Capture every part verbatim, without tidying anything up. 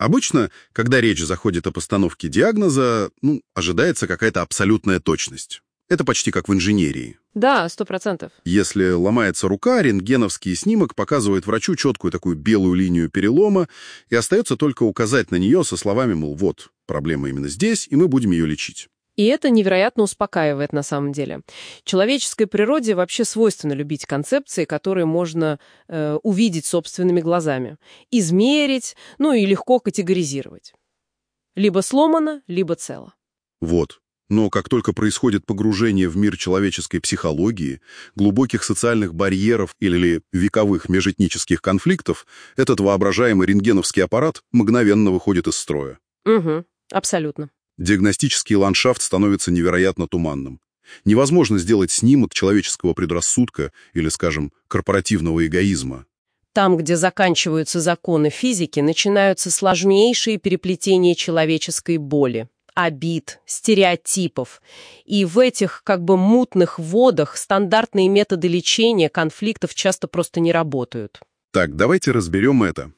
Обычно, когда речь заходит о постановке диагноза, ну, ожидается какая-то абсолютная точность. Это почти как в инженерии. Да, сто процентов. Если ломается рука, рентгеновский снимок показывает врачу четкую такую белую линию перелома, и остается только указать на нее со словами, мол, вот, проблема именно здесь, и мы будем ее лечить. И это невероятно успокаивает на самом деле. Человеческой природе вообще свойственно любить концепции, которые можно э, увидеть собственными глазами, измерить, ну и легко категоризировать. Либо сломано, либо цело. Вот. Но как только происходит погружение в мир человеческой психологии, глубоких социальных барьеров или вековых межэтнических конфликтов, этот воображаемый рентгеновский аппарат мгновенно выходит из строя. Угу, абсолютно. Диагностический ландшафт становится невероятно туманным. Невозможно сделать снимок человеческого предрассудка или, скажем, корпоративного эгоизма. Там, где заканчиваются законы физики, начинаются сложнейшие переплетения человеческой боли, обид, стереотипов. И в этих как бы мутных водах стандартные методы лечения конфликтов часто просто не работают. Так, давайте разберем это.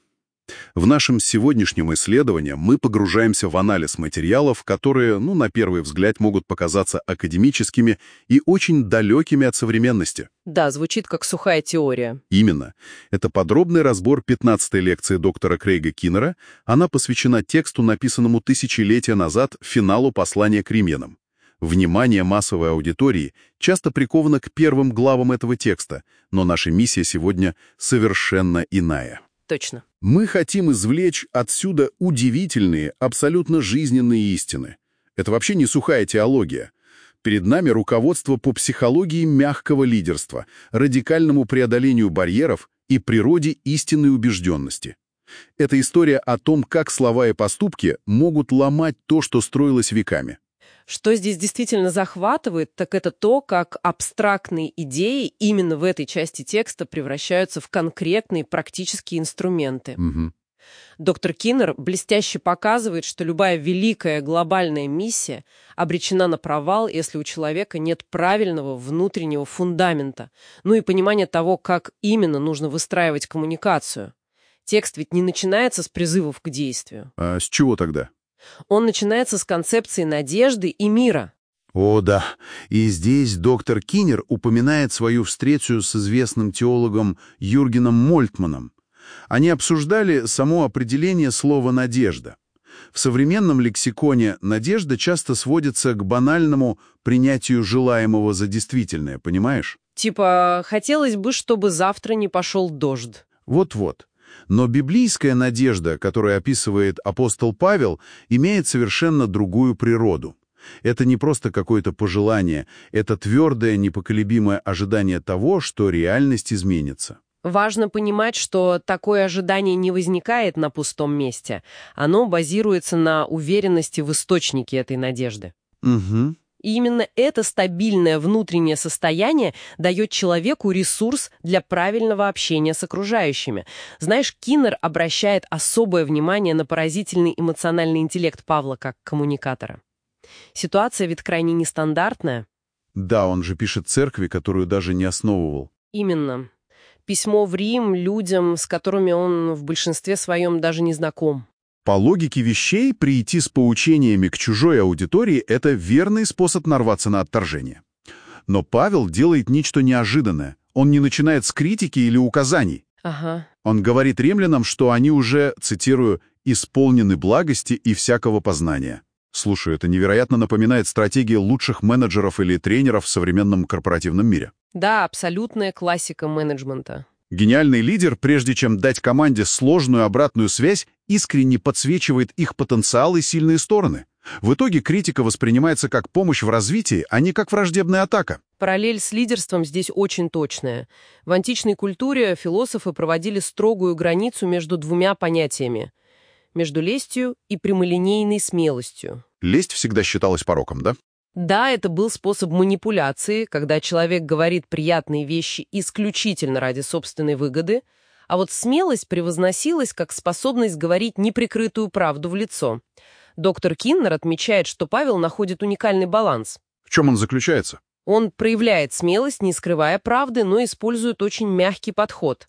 В нашем сегодняшнем исследовании мы погружаемся в анализ материалов, которые, ну, на первый взгляд, могут показаться академическими и очень далекими от современности. Да, звучит как сухая теория. Именно. Это подробный разбор пятнадцатой лекции доктора Крейга Киннера. Она посвящена тексту, написанному тысячелетия назад, финалу послания к римлянам. Внимание массовой аудитории часто приковано к первым главам этого текста, но наша миссия сегодня совершенно иная. Точно. Мы хотим извлечь отсюда удивительные, абсолютно жизненные истины. Это вообще не сухая теология. Перед нами руководство по психологии мягкого лидерства, радикальному преодолению барьеров и природе истинной убежденности. Это история о том, как слова и поступки могут ломать то, что строилось веками. Что здесь действительно захватывает, так это то, как абстрактные идеи именно в этой части текста превращаются в конкретные практические инструменты. Угу. Доктор Киннер блестяще показывает, что любая великая глобальная миссия обречена на провал, если у человека нет правильного внутреннего фундамента, ну и понимания того, как именно нужно выстраивать коммуникацию. Текст ведь не начинается с призывов к действию. А с чего тогда? Он начинается с концепции надежды и мира. О, да. И здесь доктор Киннер упоминает свою встречу с известным теологом Юргеном Мольтманом. Они обсуждали само определение слова «надежда». В современном лексиконе надежда часто сводится к банальному принятию желаемого за действительное, понимаешь? Типа, хотелось бы, чтобы завтра не пошел дождь. Вот-вот. Но библейская надежда, которую описывает апостол Павел, имеет совершенно другую природу. Это не просто какое-то пожелание, это твердое, непоколебимое ожидание того, что реальность изменится. Важно понимать, что такое ожидание не возникает на пустом месте. Оно базируется на уверенности в источнике этой надежды. Угу. И именно это стабильное внутреннее состояние дает человеку ресурс для правильного общения с окружающими. Знаешь, Киннер обращает особое внимание на поразительный эмоциональный интеллект Павла как коммуникатора. Ситуация ведь крайне нестандартная. Да, он же пишет церкви, которую даже не основывал. Именно. Письмо в Рим людям, с которыми он в большинстве своем даже не знаком. По логике вещей, прийти с поучениями к чужой аудитории – это верный способ нарваться на отторжение. Но Павел делает нечто неожиданное. Он не начинает с критики или указаний. Ага. Он говорит римлянам, что они уже, цитирую, «исполнены благости и всякого познания». Слушай, это невероятно напоминает стратегии лучших менеджеров или тренеров в современном корпоративном мире. Да, абсолютная классика менеджмента. Гениальный лидер, прежде чем дать команде сложную обратную связь, искренне подсвечивает их потенциал и сильные стороны. В итоге критика воспринимается как помощь в развитии, а не как враждебная атака. Параллель с лидерством здесь очень точная. В античной культуре философы проводили строгую границу между двумя понятиями – между лестью и прямолинейной смелостью. Лесть всегда считалась пороком, да? Да, это был способ манипуляции, когда человек говорит приятные вещи исключительно ради собственной выгоды, а вот смелость превозносилась как способность говорить неприкрытую правду в лицо. Доктор Киннер отмечает, что Павел находит уникальный баланс. В чем он заключается? Он проявляет смелость, не скрывая правды, но использует очень мягкий подход.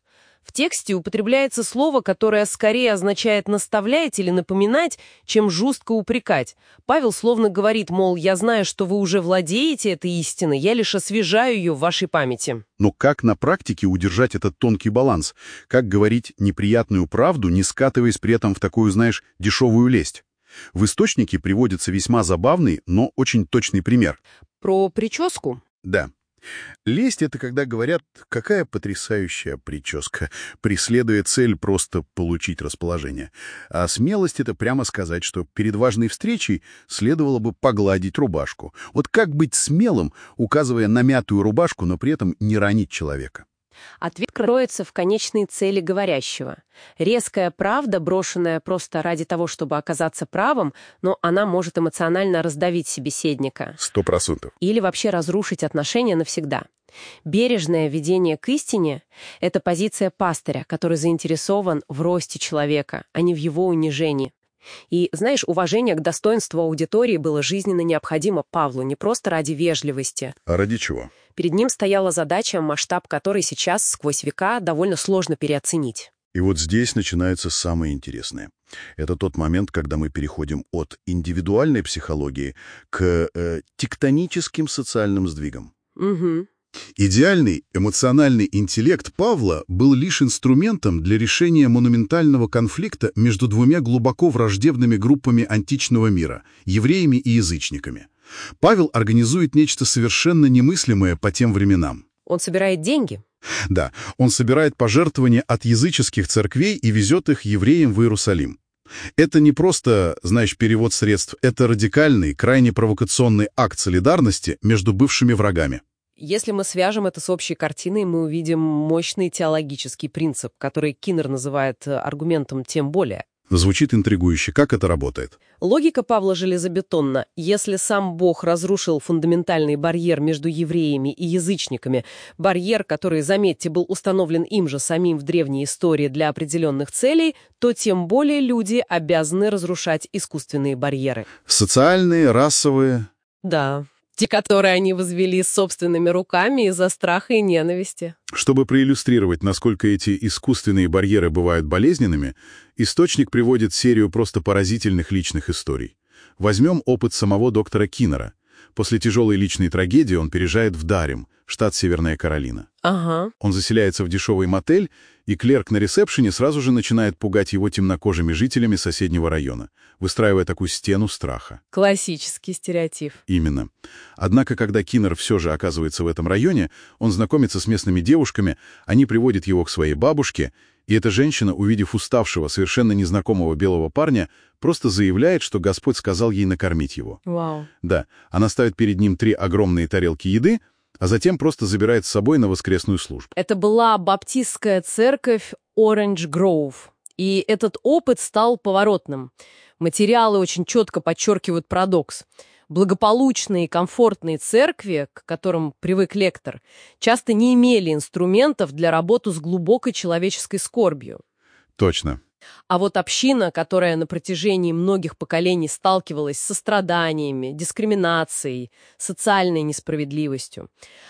В тексте употребляется слово, которое скорее означает наставлять или напоминать, чем жестко упрекать. Павел словно говорит, мол, я знаю, что вы уже владеете этой истиной, я лишь освежаю ее в вашей памяти. Но как на практике удержать этот тонкий баланс? Как говорить неприятную правду, не скатываясь при этом в такую, знаешь, дешевую лесть? В источнике приводится весьма забавный, но очень точный пример. Про прическу? Да. Лесть — это когда говорят, какая потрясающая прическа, преследуя цель просто получить расположение. А смелость — это прямо сказать, что перед важной встречей следовало бы погладить рубашку. Вот как быть смелым, указывая на мятую рубашку, но при этом не ранить человека? Ответ кроется в конечной цели говорящего. Резкая правда, брошенная просто ради того, чтобы оказаться правым, но она может эмоционально раздавить собеседника. Сто процентов. Или вообще разрушить отношения навсегда. Бережное ведение к истине — это позиция пастыря, который заинтересован в росте человека, а не в его унижении. И, знаешь, уважение к достоинству аудитории было жизненно необходимо Павлу не просто ради вежливости. А ради чего? Перед ним стояла задача, масштаб которой сейчас, сквозь века, довольно сложно переоценить. И вот здесь начинается самое интересное. Это тот момент, когда мы переходим от индивидуальной психологии к э, тектоническим социальным сдвигам. Угу. Идеальный эмоциональный интеллект Павла был лишь инструментом для решения монументального конфликта между двумя глубоко враждебными группами античного мира – евреями и язычниками. Павел организует нечто совершенно немыслимое по тем временам. Он собирает деньги? Да, он собирает пожертвования от языческих церквей и везет их евреям в Иерусалим. Это не просто, знаешь, перевод средств, это радикальный, крайне провокационный акт солидарности между бывшими врагами. Если мы свяжем это с общей картиной, мы увидим мощный теологический принцип, который Киннер называет аргументом «тем более». Звучит интригующе. Как это работает? Логика Павла железобетонна. Если сам Бог разрушил фундаментальный барьер между евреями и язычниками, барьер, который, заметьте, был установлен им же самим в древней истории для определенных целей, то тем более люди обязаны разрушать искусственные барьеры. Социальные, расовые. Да. Те, которые они возвели собственными руками из-за страха и ненависти. Чтобы проиллюстрировать, насколько эти искусственные барьеры бывают болезненными, источник приводит серию просто поразительных личных историй. Возьмем опыт самого доктора Киннера. После тяжелой личной трагедии он переезжает в Дарем, штат Северная Каролина. Ага. Он заселяется в дешевый мотель, и клерк на ресепшене сразу же начинает пугать его темнокожими жителями соседнего района, выстраивая такую стену страха. Классический стереотип. Именно. Однако, когда Киннер все же оказывается в этом районе, он знакомится с местными девушками, они приводят его к своей бабушке, и эта женщина, увидев уставшего, совершенно незнакомого белого парня, просто заявляет, что Господь сказал ей накормить его. Вау. Да, она ставит перед ним три огромные тарелки еды, а затем просто забирает с собой на воскресную службу. Это была баптистская церковь Оранж Гроув. И этот опыт стал поворотным. Материалы очень четко подчеркивают парадокс. Благополучные и комфортные церкви, к которым привык лектор, часто не имели инструментов для работы с глубокой человеческой скорбью. Точно. А вот община, которая на протяжении многих поколений сталкивалась со страданиями, дискриминацией, социальной несправедливостью,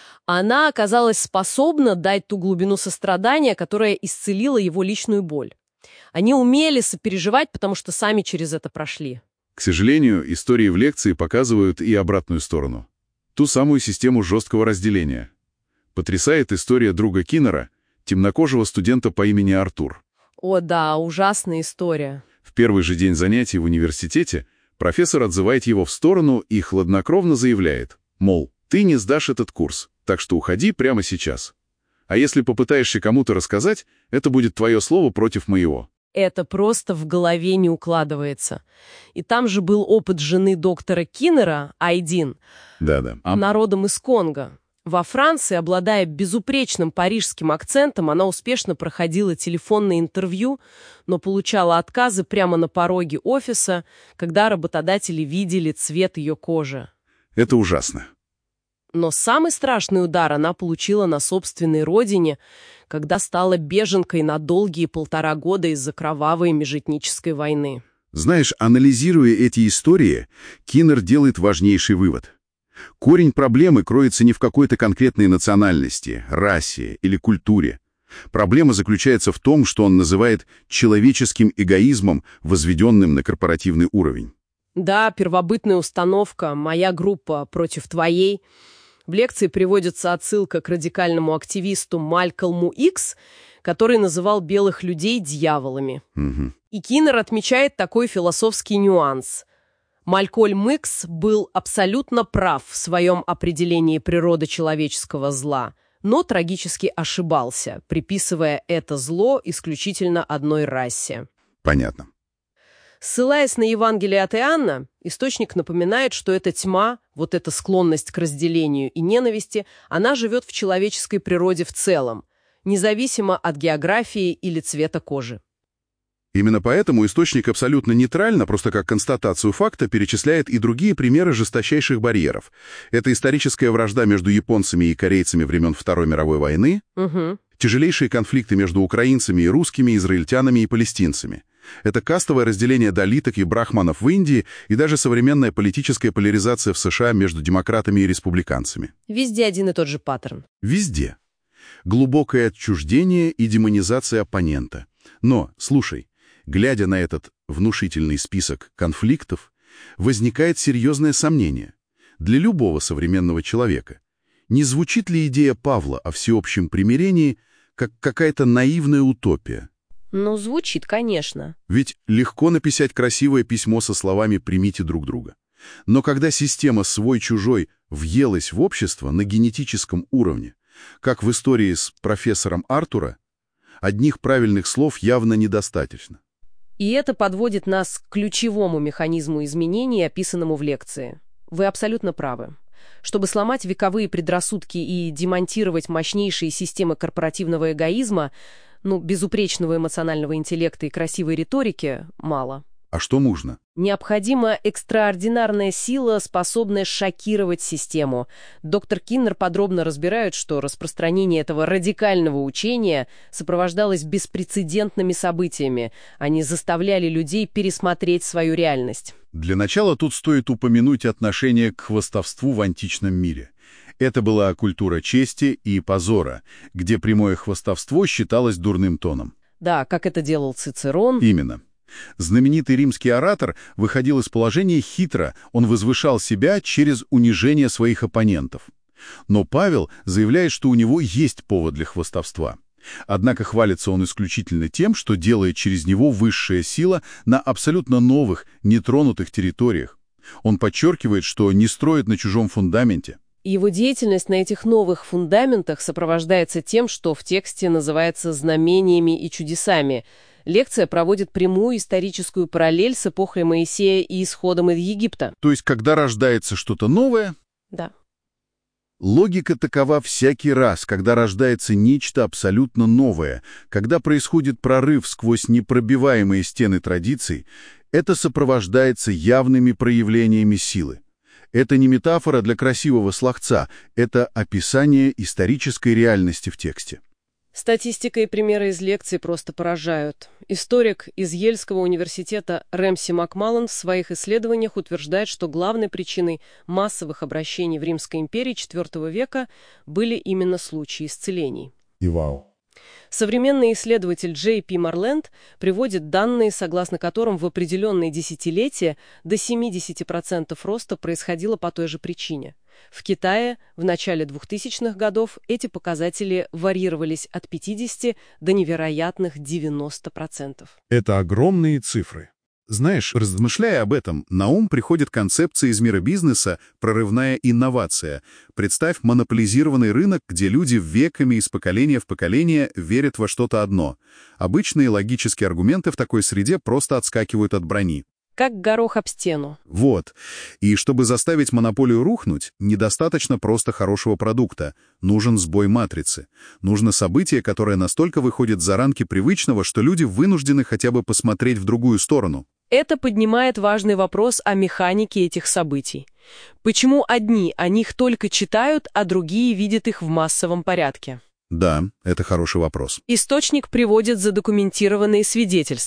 она оказалась способна дать ту глубину сострадания, которая исцелила его личную боль. Они умели сопереживать, потому что сами через это прошли. К сожалению, истории в лекции показывают и обратную сторону. Ту самую систему жесткого разделения. Потрясает история друга Киннера, темнокожего студента по имени Артур. О да, ужасная история. В первый же день занятий в университете профессор отзывает его в сторону и хладнокровно заявляет, мол, ты не сдашь этот курс, так что уходи прямо сейчас. А если попытаешься кому-то рассказать, это будет твое слово против моего. Это просто в голове не укладывается. И там же был опыт жены доктора Киннера, Айдин, Да-да. А... народом из Конго. Во Франции, обладая безупречным парижским акцентом, она успешно проходила телефонное интервью, но получала отказы прямо на пороге офиса, когда работодатели видели цвет ее кожи. Это ужасно. Но самый страшный удар она получила на собственной родине, когда стала беженкой на долгие полтора года из-за кровавой межэтнической войны. Знаешь, анализируя эти истории, Киннер делает важнейший вывод. Корень проблемы кроется не в какой-то конкретной национальности, расе или культуре. Проблема заключается в том, что он называет человеческим эгоизмом, возведенным на корпоративный уровень. Да, первобытная установка «моя группа против твоей». В лекции приводится отсылка к радикальному активисту Малькольму Икс, который называл белых людей дьяволами. Угу. И Киннер отмечает такой философский нюанс. Малькольм Икс был абсолютно прав в своем определении природы человеческого зла, но трагически ошибался, приписывая это зло исключительно одной расе. Понятно. Ссылаясь на Евангелие от Иоанна, источник напоминает, что эта тьма, вот эта склонность к разделению и ненависти, она живет в человеческой природе в целом, независимо от географии или цвета кожи. Именно поэтому источник абсолютно нейтрально, просто как констатацию факта, перечисляет и другие примеры жесточайших барьеров. Это историческая вражда между японцами и корейцами времен Второй мировой войны, Угу. тяжелейшие конфликты между украинцами и русскими, израильтянами и палестинцами. Это кастовое разделение далиток и брахманов в Индии и даже современная политическая поляризация в США между демократами и республиканцами. Везде один и тот же паттерн. Везде. Глубокое отчуждение и демонизация оппонента. Но, слушай, глядя на этот внушительный список конфликтов, возникает серьезное сомнение. Для любого современного человека. Не звучит ли идея Павла о всеобщем примирении как какая-то наивная утопия? Ну, звучит, конечно. Ведь легко написать красивое письмо со словами «примите друг друга». Но когда система свой-чужой въелась в общество на генетическом уровне, как в истории с профессором Артура, одних правильных слов явно недостаточно. И это подводит нас к ключевому механизму изменений, описанному в лекции. Вы абсолютно правы. Чтобы сломать вековые предрассудки и демонтировать мощнейшие системы корпоративного эгоизма, ну, безупречного эмоционального интеллекта и красивой риторики мало. А что нужно? Необходима экстраординарная сила, способная шокировать систему. Доктор Киннер подробно разбирает, что распространение этого радикального учения сопровождалось беспрецедентными событиями. Они заставляли людей пересмотреть свою реальность. Для начала тут стоит упомянуть отношение к хвастовству в античном мире. Это была культура чести и позора, где прямое хвастовство считалось дурным тоном. Да, как это делал Цицерон. Именно. Знаменитый римский оратор выходил из положения хитро, он возвышал себя через унижение своих оппонентов. Но Павел заявляет, что у него есть повод для хвастовства. Однако хвалится он исключительно тем, что делает через него высшая сила на абсолютно новых, нетронутых территориях. Он подчеркивает, что не строит на чужом фундаменте. Его деятельность на этих новых фундаментах сопровождается тем, что в тексте называется знамениями и чудесами. Лекция проводит прямую историческую параллель с эпохой Моисея и исходом из Египта. То есть, когда рождается что-то новое, Да. логика такова всякий раз, когда рождается нечто абсолютно новое, когда происходит прорыв сквозь непробиваемые стены традиций, это сопровождается явными проявлениями силы. Это не метафора для красивого словца, это описание исторической реальности в тексте. Статистика и примеры из лекций просто поражают. Историк из Йельского университета Рэмси Макмаллан в своих исследованиях утверждает, что главной причиной массовых обращений в Римской империи четвёртого века были именно случаи исцелений. И вау. Современный исследователь Джей Пи Марленд приводит данные, согласно которым в определенные десятилетия до семьдесят процентов роста происходило по той же причине. В Китае в начале двухтысячных годов эти показатели варьировались от пятидесяти до невероятных девяноста процентов. Это огромные цифры. Знаешь, размышляя об этом, на ум приходит концепция из мира бизнеса «прорывная инновация». Представь монополизированный рынок, где люди веками из поколения в поколение верят во что-то одно. Обычные логические аргументы в такой среде просто отскакивают от брони. Как горох об стену. Вот. И чтобы заставить монополию рухнуть, недостаточно просто хорошего продукта. Нужен сбой матрицы. Нужно событие, которое настолько выходит за рамки привычного, что люди вынуждены хотя бы посмотреть в другую сторону. Это поднимает важный вопрос о механике этих событий. Почему одни о них только читают, а другие видят их в массовом порядке? Да, это хороший вопрос. Источник приводит задокументированные свидетельства.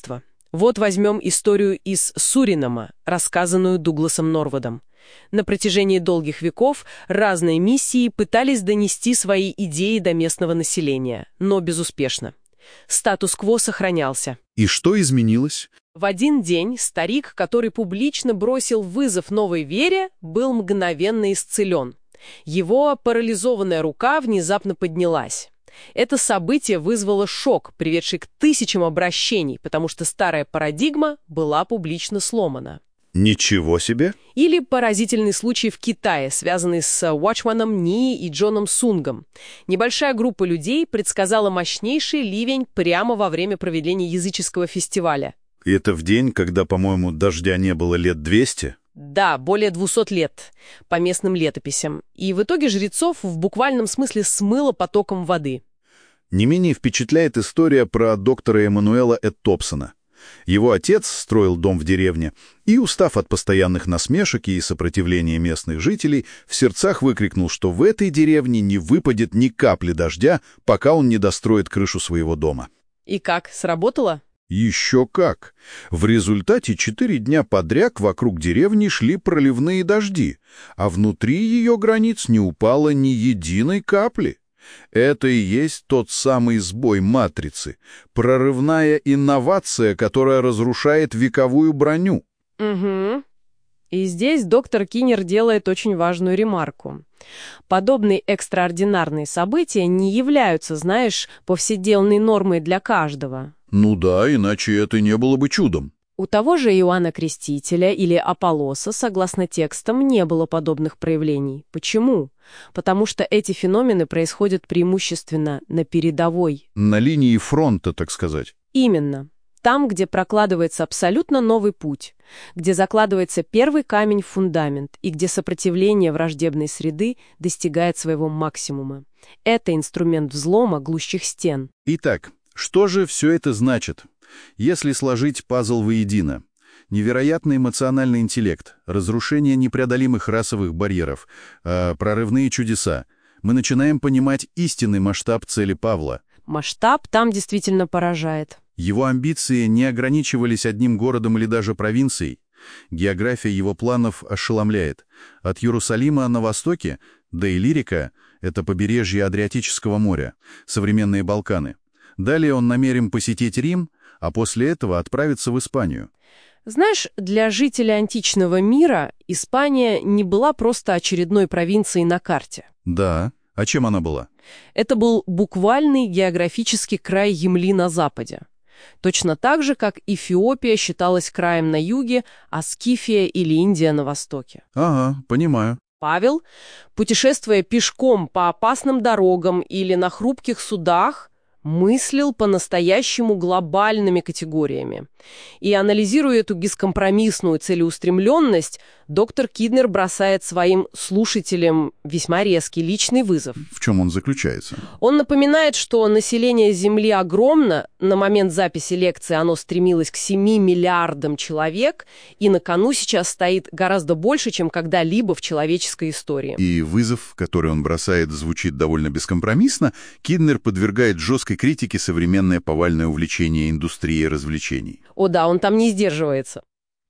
Вот возьмем историю из Суринама, рассказанную Дугласом Норвудом. На протяжении долгих веков разные миссии пытались донести свои идеи до местного населения, но безуспешно. Статус-кво сохранялся. И что изменилось? В один день старик, который публично бросил вызов новой вере, был мгновенно исцелен. Его парализованная рука внезапно поднялась. Это событие вызвало шок, приведший к тысячам обращений, потому что старая парадигма была публично сломана. Ничего себе! Или поразительный случай в Китае, связанный с Уачманом Ни и Джоном Сунгом. Небольшая группа людей предсказала мощнейший ливень прямо во время проведения языческого фестиваля. И это в день, когда, по-моему, дождя не было лет двести? Да, более двухсот лет, по местным летописям. И в итоге жрецов в буквальном смысле смыло потоком воды. Не менее впечатляет история про доктора Эммануэла Эд Топсона. Его отец строил дом в деревне и, устав от постоянных насмешек и сопротивления местных жителей, в сердцах выкрикнул, что в этой деревне не выпадет ни капли дождя, пока он не достроит крышу своего дома. И как, сработало? Еще как! В результате четыре дня подряд вокруг деревни шли проливные дожди, а внутри ее границ не упало ни единой капли. Это и есть тот самый сбой матрицы, прорывная инновация, которая разрушает вековую броню. Угу. И здесь доктор Киннер делает очень важную ремарку. Подобные экстраординарные события не являются, знаешь, повседневной нормой для каждого. Ну да, иначе это не было бы чудом. У того же Иоанна Крестителя или Аполлоса, согласно текстам, не было подобных проявлений. Почему? Потому что эти феномены происходят преимущественно на передовой. На линии фронта, так сказать. Именно. Там, где прокладывается абсолютно новый путь, где закладывается первый камень в фундамент и где сопротивление враждебной среды достигает своего максимума. Это инструмент взлома глухих стен. Итак, что же все это значит? Если сложить пазл воедино, невероятный эмоциональный интеллект, разрушение непреодолимых расовых барьеров, э, прорывные чудеса, мы начинаем понимать истинный масштаб цели Павла. Масштаб там действительно поражает. Его амбиции не ограничивались одним городом или даже провинцией. География его планов ошеломляет. От Иерусалима на востоке до Иллирика — это побережье Адриатического моря, современные Балканы. Далее он намерен посетить Рим, а после этого отправиться в Испанию. Знаешь, для жителей античного мира Испания не была просто очередной провинцией на карте. Да. А чем она была? Это был буквальный географический край земли на западе. Точно так же, как Эфиопия считалась краем на юге, а Скифия или Индия на востоке. Ага, понимаю. Павел, путешествуя пешком по опасным дорогам или на хрупких судах, мыслил по-настоящему глобальными категориями. И анализируя эту бескомпромиссную целеустремленность, доктор Киннер бросает своим слушателям весьма резкий личный вызов. В чем он заключается? Он напоминает, что население Земли огромно, на момент записи лекции оно стремилось к семи миллиардам человек, и на кону сейчас стоит гораздо больше, чем когда-либо в человеческой истории. И вызов, который он бросает, звучит довольно бескомпромиссно. Киннер подвергает жесткой критике современное повальное увлечение индустрией развлечений. О да, он там не сдерживается.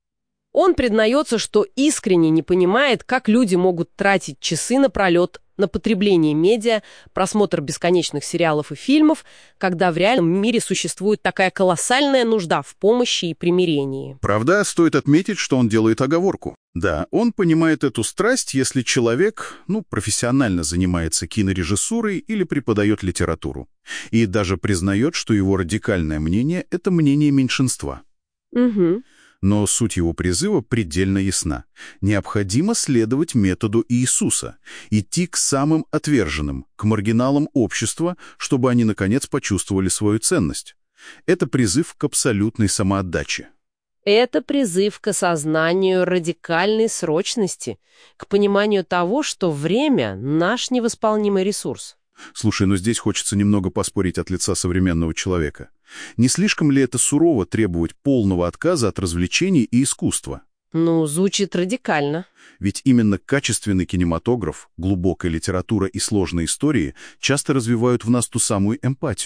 Он признается, что искренне не понимает, как люди могут тратить часы напролет на потребление медиа, просмотр бесконечных сериалов и фильмов, когда в реальном мире существует такая колоссальная нужда в помощи и примирении. Правда, стоит отметить, что он делает оговорку. Да, он понимает эту страсть, если человек, ну, профессионально занимается кинорежиссурой или преподает литературу. И даже признает, что его радикальное мнение — это мнение меньшинства. Угу. Но суть его призыва предельно ясна. Необходимо следовать методу Иисуса, идти к самым отверженным, к маргиналам общества, чтобы они, наконец, почувствовали свою ценность. Это призыв к абсолютной самоотдаче. Это призыв к осознанию радикальной срочности, к пониманию того, что время — наш невосполнимый ресурс. Слушай, но здесь хочется немного поспорить от лица современного человека. Не слишком ли это сурово требовать полного отказа от развлечений и искусства? Ну, звучит радикально. Ведь именно качественный кинематограф, глубокая литература и сложные истории часто развивают в нас ту самую эмпатию.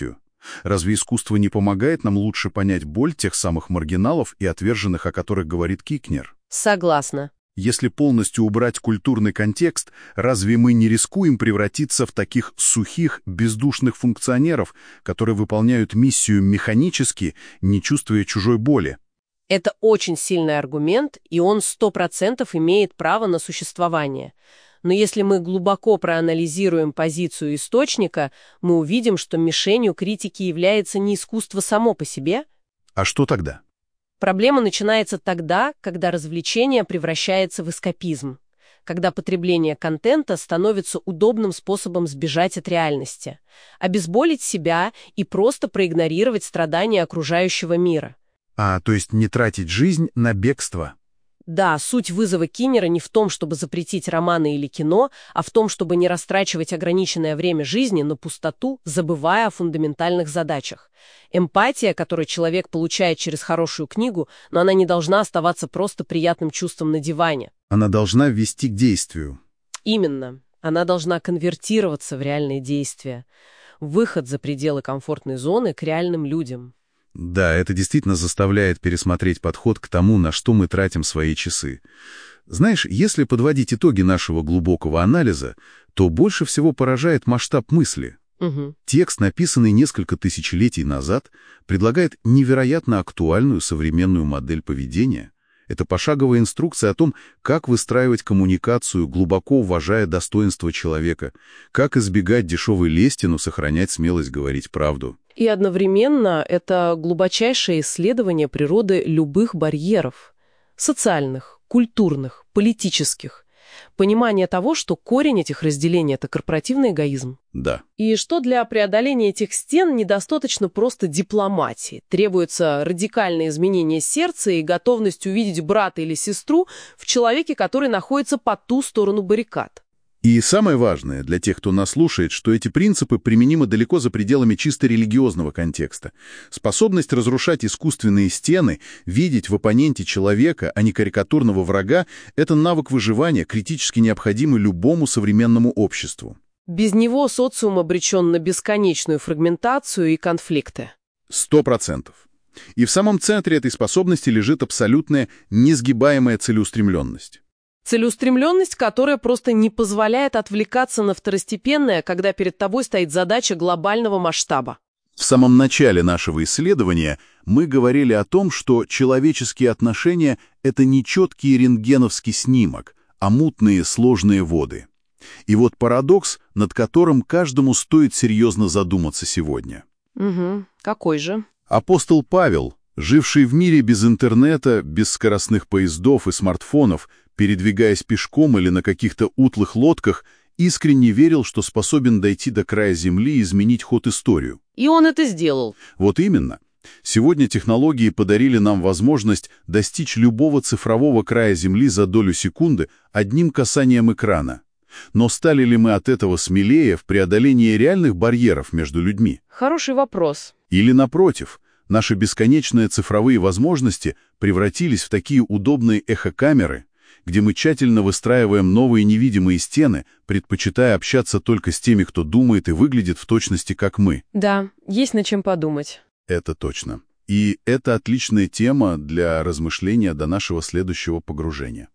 Разве искусство не помогает нам лучше понять боль тех самых маргиналов и отверженных, о которых говорит Кикнер? Согласна. Если полностью убрать культурный контекст, разве мы не рискуем превратиться в таких сухих, бездушных функционеров, которые выполняют миссию механически, не чувствуя чужой боли? Это очень сильный аргумент, и он сто процентов имеет право на существование. Но если мы глубоко проанализируем позицию источника, мы увидим, что мишенью критики является не искусство само по себе. А что тогда? Проблема начинается тогда, когда развлечение превращается в эскапизм, когда потребление контента становится удобным способом сбежать от реальности, обезболить себя и просто проигнорировать страдания окружающего мира. А, то есть не тратить жизнь на бегство? Да, суть вызова Киннера не в том, чтобы запретить романы или кино, а в том, чтобы не растрачивать ограниченное время жизни на пустоту, забывая о фундаментальных задачах. Эмпатия, которую человек получает через хорошую книгу, но она не должна оставаться просто приятным чувством на диване. Она должна ввести к действию. Именно. Она должна конвертироваться в реальные действия. Выход за пределы комфортной зоны к реальным людям. Да, это действительно заставляет пересмотреть подход к тому, на что мы тратим свои часы. Знаешь, если подводить итоги нашего глубокого анализа, то больше всего поражает масштаб мысли. Угу. Текст, написанный несколько тысячелетий назад, предлагает невероятно актуальную современную модель поведения. Это пошаговая инструкция о том, как выстраивать коммуникацию, глубоко уважая достоинство человека, как избегать дешевой лести, но сохранять смелость говорить правду. И одновременно это глубочайшее исследование природы любых барьеров – социальных, культурных, политических. Понимание того, что корень этих разделений – это корпоративный эгоизм. Да. И что для преодоления этих стен недостаточно просто дипломатии. Требуется радикальное изменение сердца и готовность увидеть брата или сестру в человеке, который находится по ту сторону баррикад. И самое важное для тех, кто нас слушает, что эти принципы применимы далеко за пределами чисто религиозного контекста. Способность разрушать искусственные стены, видеть в оппоненте человека, а не карикатурного врага — это навык выживания, критически необходимый любому современному обществу. Без него социум обречен на бесконечную фрагментацию и конфликты. Сто процентов. И в самом центре этой способности лежит абсолютная несгибаемая целеустремленность. Целеустремленность, которая просто не позволяет отвлекаться на второстепенное, когда перед тобой стоит задача глобального масштаба. В самом начале нашего исследования мы говорили о том, что человеческие отношения — это не четкий рентгеновский снимок, а мутные сложные воды. И вот парадокс, над которым каждому стоит серьезно задуматься сегодня. Угу. Какой же? Апостол Павел, живший в мире без интернета, без скоростных поездов и смартфонов, передвигаясь пешком или на каких-то утлых лодках, искренне верил, что способен дойти до края Земли и изменить ход истории. И он это сделал. Вот именно. Сегодня технологии подарили нам возможность достичь любого цифрового края Земли за долю секунды одним касанием экрана. Но стали ли мы от этого смелее в преодолении реальных барьеров между людьми? Хороший вопрос. Или, напротив, наши бесконечные цифровые возможности превратились в такие удобные эхокамеры, где мы тщательно выстраиваем новые невидимые стены, предпочитая общаться только с теми, кто думает и выглядит в точности, как мы. Да, есть над чем подумать. Это точно. И это отличная тема для размышления до нашего следующего погружения.